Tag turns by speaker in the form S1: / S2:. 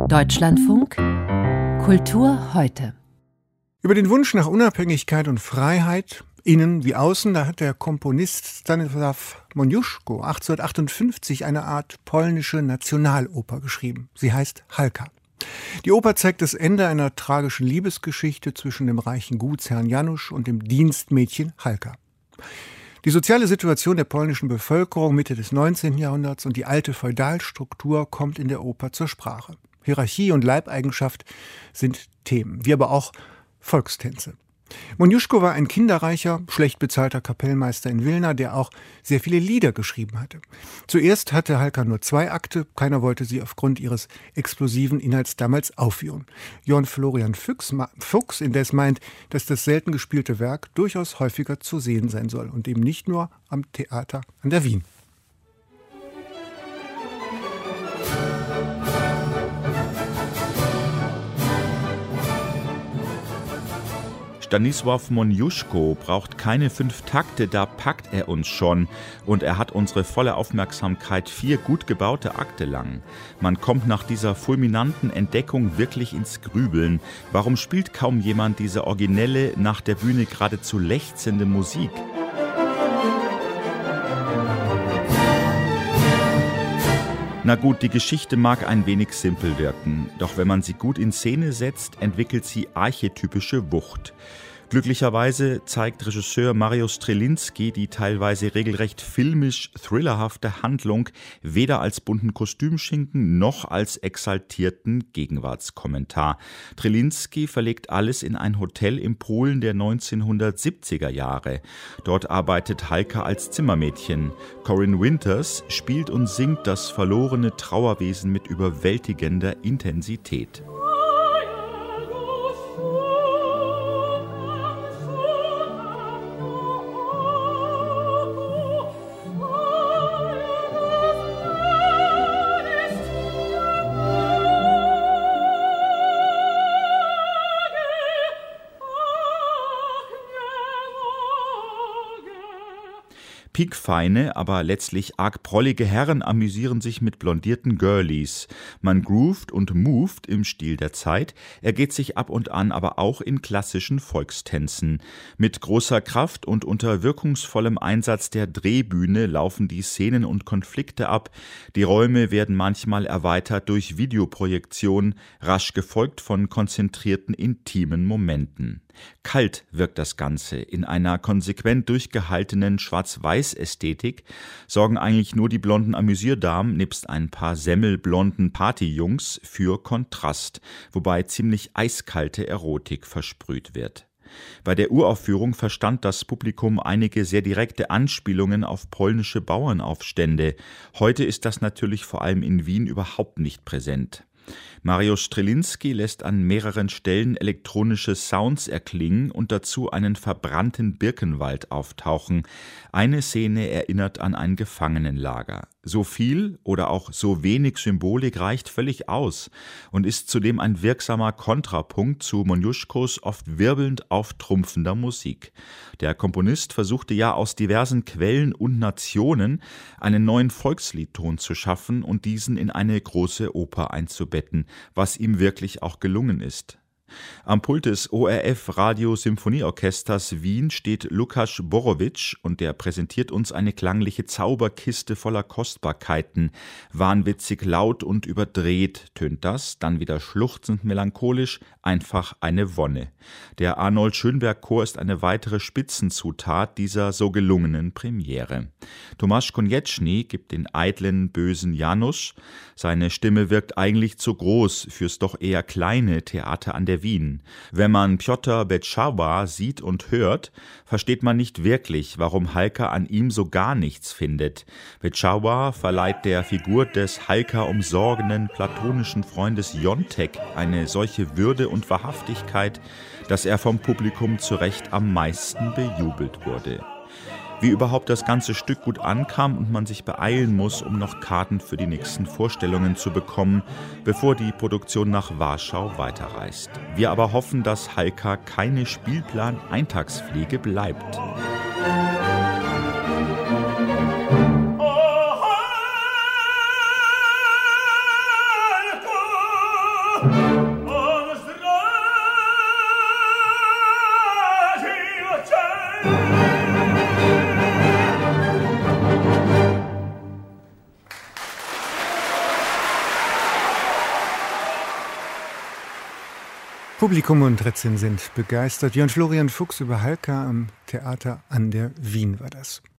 S1: Deutschlandfunk Kultur heute.
S2: Über den Wunsch nach Unabhängigkeit und Freiheit, innen wie außen, da hat der Komponist Stanisław Moniuszko 1858 eine Art polnische Nationaloper geschrieben. Sie heißt Halka. Die Oper zeigt das Ende einer tragischen Liebesgeschichte zwischen dem reichen Gutsherrn Janusz und dem Dienstmädchen Halka. Die soziale Situation der polnischen Bevölkerung Mitte des 19. Jahrhunderts und die alte Feudalstruktur kommt in der Oper zur Sprache. Hierarchie und Leibeigenschaft sind Themen, wie aber auch Volkstänze. Moniuszko war ein kinderreicher, schlecht bezahlter Kapellmeister in Wilna, der auch sehr viele Lieder geschrieben hatte. Zuerst hatte Halka nur 2 Akte, keiner wollte sie aufgrund ihres explosiven Inhalts damals aufführen. Johann Florian Fuchs indes meint, dass das selten gespielte Werk durchaus häufiger zu sehen sein soll und eben nicht nur am Theater an der Wien.
S3: Stanisław Moniuszko braucht keine 5 Takte, da packt er uns schon. Und er hat unsere volle Aufmerksamkeit 4 gut gebaute Akte lang. Man kommt nach dieser fulminanten Entdeckung wirklich ins Grübeln. Warum spielt kaum jemand diese originelle, nach der Bühne geradezu lechzende Musik? Na gut, die Geschichte mag ein wenig simpel wirken, doch wenn man sie gut in Szene setzt, entwickelt sie archetypische Wucht. Glücklicherweise zeigt Regisseur Mario Strelinski die teilweise regelrecht filmisch-thrillerhafte Handlung weder als bunten Kostümschinken noch als exaltierten Gegenwartskommentar. Strelinski verlegt alles in ein Hotel im Polen der 1970er Jahre. Dort arbeitet Halka als Zimmermädchen. Corinne Winters spielt und singt das verlorene Trauerwesen mit überwältigender Intensität. Piekfeine, aber letztlich arg prollige Herren amüsieren sich mit blondierten Girlies. Man groovt und moved im Stil der Zeit, ergeht sich ab und an aber auch in klassischen Volkstänzen. Mit großer Kraft und unter wirkungsvollem Einsatz der Drehbühne laufen die Szenen und Konflikte ab. Die Räume werden manchmal erweitert durch Videoprojektion, rasch gefolgt von konzentrierten, intimen Momenten. Kalt wirkt das Ganze. In einer konsequent durchgehaltenen Schwarz-Weiß-Ästhetik sorgen eigentlich nur die blonden Amüsierdamen nebst ein paar semmelblonden Partyjungs für Kontrast, wobei ziemlich eiskalte Erotik versprüht wird. Bei der Uraufführung verstand das Publikum einige sehr direkte Anspielungen auf polnische Bauernaufstände. Heute ist das natürlich vor allem in Wien überhaupt nicht präsent. Mario Strelinski lässt an mehreren Stellen elektronische Sounds erklingen und dazu einen verbrannten Birkenwald auftauchen. Eine Szene erinnert an ein Gefangenenlager. So viel oder auch so wenig Symbolik reicht völlig aus und ist zudem ein wirksamer Kontrapunkt zu Moniuszkos oft wirbelnd auftrumpfender Musik. Der Komponist versuchte ja aus diversen Quellen und Nationen einen neuen Volksliedton zu schaffen und diesen in eine große Oper einzubetten, was ihm wirklich auch gelungen ist. Am Pult des ORF Radio-Symphonieorchesters Wien steht Lukasz Borowicz und der präsentiert uns eine klangliche Zauberkiste voller Kostbarkeiten. Wahnwitzig laut und überdreht tönt das, dann wieder schluchzend melancholisch, einfach eine Wonne. Der Arnold-Schönberg-Chor ist eine weitere Spitzenzutat dieser so gelungenen Premiere. Tomasz Konieczny gibt den eitlen, bösen Janusz. Seine Stimme wirkt eigentlich zu groß fürs doch eher kleine Theater an der Wien. Wenn man Piotr Beczała sieht und hört, versteht man nicht wirklich, warum Halka an ihm so gar nichts findet. Beczała verleiht der Figur des Halka umsorgenden platonischen Freundes Jontek eine solche Würde und Wahrhaftigkeit, dass er vom Publikum zu Recht am meisten bejubelt wurde. Wie überhaupt das ganze Stück gut ankam und man sich beeilen muss, um noch Karten für die nächsten Vorstellungen zu bekommen, bevor die Produktion nach Warschau weiterreist. Wir aber hoffen, dass Halka keine Spielplan-Eintagsfliege bleibt.
S2: Publikum und Rezensent begeistert. Jörn Florian Fuchs über Halka am Theater an der Wien war das.